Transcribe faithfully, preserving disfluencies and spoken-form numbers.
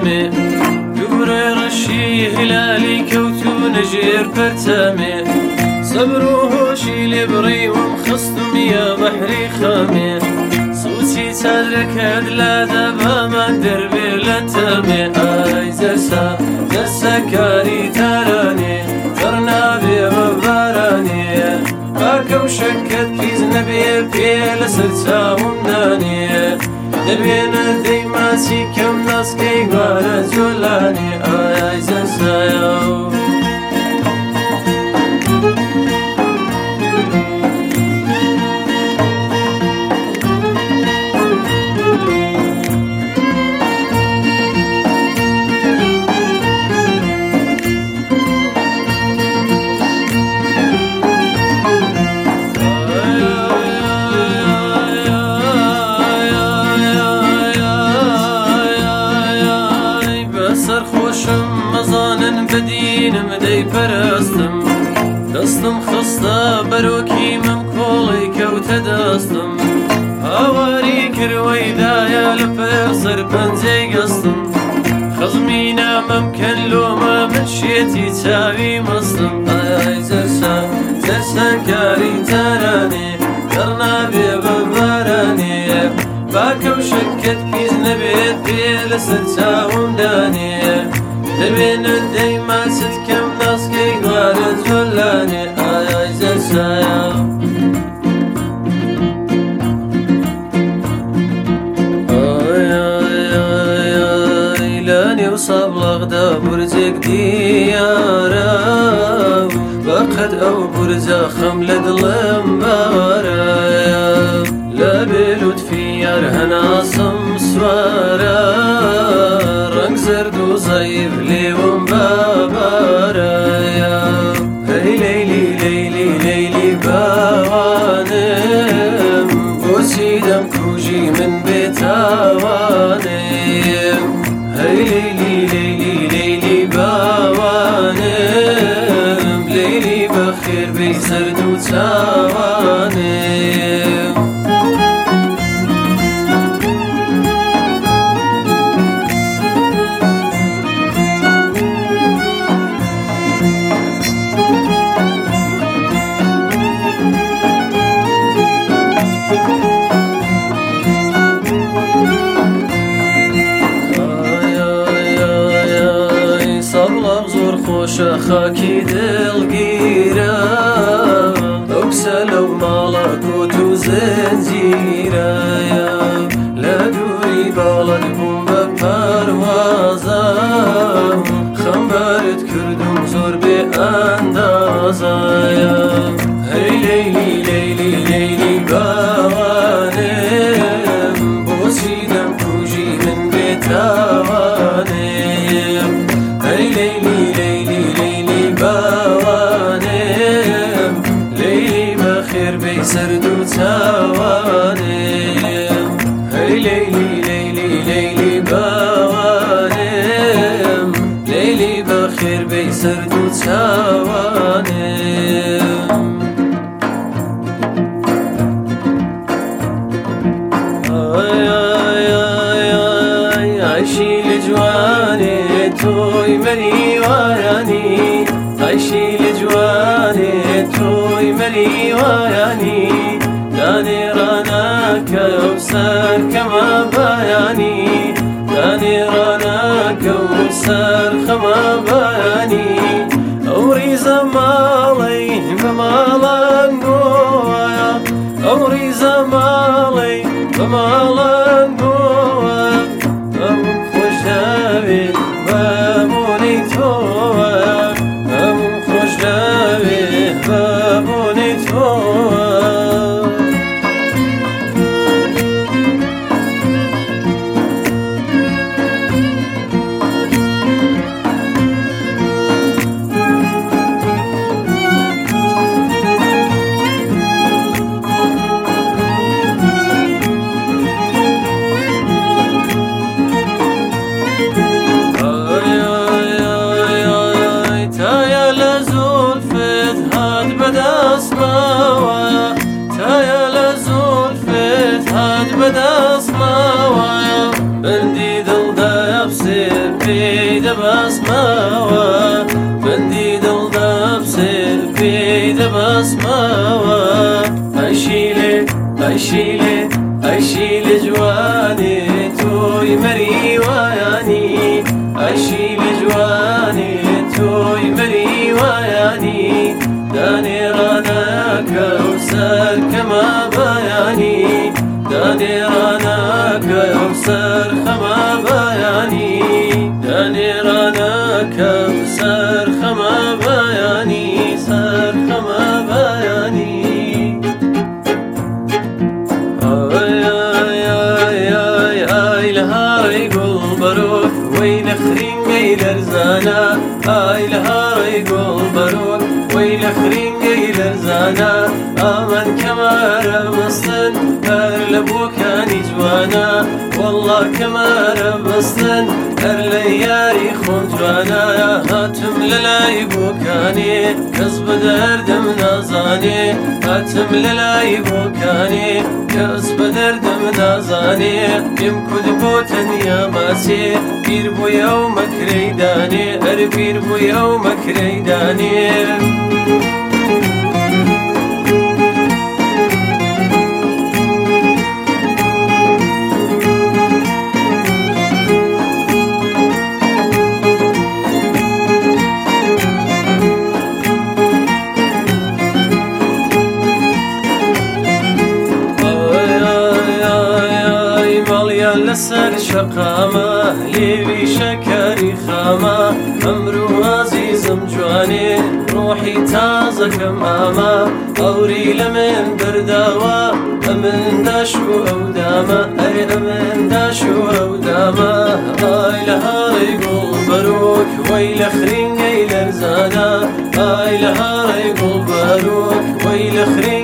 دەمێ دوورە ڕەشی هلالی کەوتو نەژێر پەرچەمێ سەبر و هۆشی لێ بڕیوم خستمیە بەحری خەمێ سوچی چادرەکەت لادا بامان دەربێ لە تەمێ ئای جەرسا جەرسە کاری تارانێ دەڕنابێ بە بارانێ باکە و شەکەت پیس نەبێ پێ لەسەر چاوم دانێ دەبێنە دەی ماچی کەم ناسکەی گوارە جۆلانێ ئای جەرسایە سەرخۆشم مەزانن بەدینم دەی پەرستم دەستم خستە بەرۆکی مەم کۆڵی کەوتە دەستم هاواری کردوەی دایە لە پێ سەرپەنجەی گەستم خەزمی نامەم کەن لۆمە من شێتی چاوی مەستم ئای جەرسە جەرسە کاری تارانێ دەڕنابێ بە بارانێ باکە و شەکەت پیس نەبێت پێ لەسەر چاوم دانێ دەبێنە دەی ماچت کەم ناسکەی گوارە جۆلانێ ئای جەرسایە لە نێو سابڵاغدا بورجێک دیارە بەقەد ئەو بورجە خەم لە دڵم بارە لە بێلوتفی یار هەناسم سوارە ڕەنگ زەرد و زەیف لێوم بابارە هەی لەیلی لەیلی لەیلی باوانم بۆچی دەمکوژی من بێتاوانم هەی لەیلی لەیلی لەیلی باوانم لەیلی بەخێر بەی زەرد و چاوانم خۆشە خاکی دڵگیرە ئەو کسە لەو ماڵە کۆت و زەنجیرەیە لە دووری باڵت بووم بە پەروازە خەمبارت کردوم زۆر بێ ئەندازایە هەی لەیلی لەیلی لەیلی باوانم بۆچی دەمکوژی من بێتاوانم هەی لەیلی باوانم لەیلی بەخێر بەی زەرد و چاوانم هەی لەیلی لەیلی لەیلی باوانم لەیلی بەخێر بەی زەرد و چاوانم عایشی لە جوانێ تۆی مەریوایانی عایشی لە جوانێ تۆی مەریوایانی دانێڕاناکە و سەرکەمە بایانی دانێڕاناکە و سەرخەمە بایانی ئەو ڕیزە ماڵەی بە ماڵەنگۆیە ئەو ڕیزە ماڵەی بە ماڵەنگۆیە ئەم خۆشەوێ بەبوونی تۆوە ئەم خۆشەوێ بەبوونی تۆوە بەدەست ماوە بەندی دڵدا ئەفسێ دەباسماوە بەندی دڵدا بسێر پێی دەباسماوە ئەشی لێ ئەشی لێ ئەشی لە جوانێ تۆی مەریوایانی ئەشی لە جوانێ تۆی مەریوایانی دانێڕانە کەوسەر کەمە بەیانی دانێڕانە کەوسەر خەمە بەیانی دانێڕانە کەوسەر خەمە بەیانی سەر خەمە بەیانی ئای لە هاڕی گوڵبەرۆک وەی لە خرینگەی لەرزانە ئای لە هاڕی گوڵبەرۆک وەی لە خرینگەی لەرزانە ئامان کەمارە بەستن هەر لە بۆکانی جوانە وەڵڵا کەمارە بەستن هەر لە یاری خۆم جوانە هاتم لە لای بۆکانێ کەس بە دەردەم نازانێ هاتم لە لای بۆکانێ کەس بە دەردەم نازانێ پێم کورد بۆ تەنیا ماسێ پیر بوویە و مەکرەی دانێ هەر پیر بوویە و مەکرەی دانێ لەسەر شەقامە لێوی شەکەری خامە ئەمرو عەزیزم جوانێ ڕۆحی تازەکەم ئامە ئەوری لە من بەرداوە ئەمن داش و ئەو دامە ئەی ئەمن داش و ئەو دامە ئای لە هاڕی گوڵبەرۆک وەی لە خرینگەی لەرزانە ئای لە هاڕی گوڵبەرۆک وەی لە خرینگەی